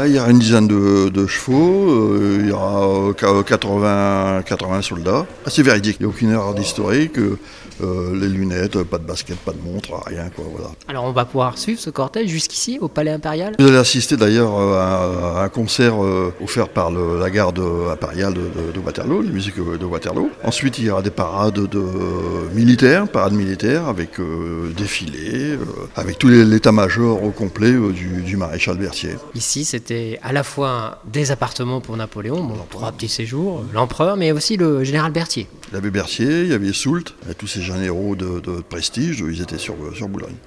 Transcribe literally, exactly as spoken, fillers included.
il y aura une dizaine de, de chevaux, euh, il y aura quatre-vingts, quatre-vingts soldats. C'est véridique, il n'y a aucune erreur d'historique, euh, les lunettes, pas de basket, pas de montre, rien quoi, voilà. Alors on va pouvoir suivre ce cortège jusqu'ici au Palais Impérial. Vous allez assister d'ailleurs à, à un concert euh, offert par le, la garde impériale de, de, de Waterloo, la musique de Waterloo. Ensuite il y aura des parades de, euh, militaires, parades militaires avec euh, défilés, euh, avec tout l'état-major au complet euh, du, du maréchal Berthier. Ici c'était à la fois des appartements pour Napoléon, bon, trois petits séjours, l'empereur, mais aussi le général Berthier. Il y avait Berthier, il y avait Soult, et tous ces généraux de, de prestige, ils étaient sur, sur Boulogne.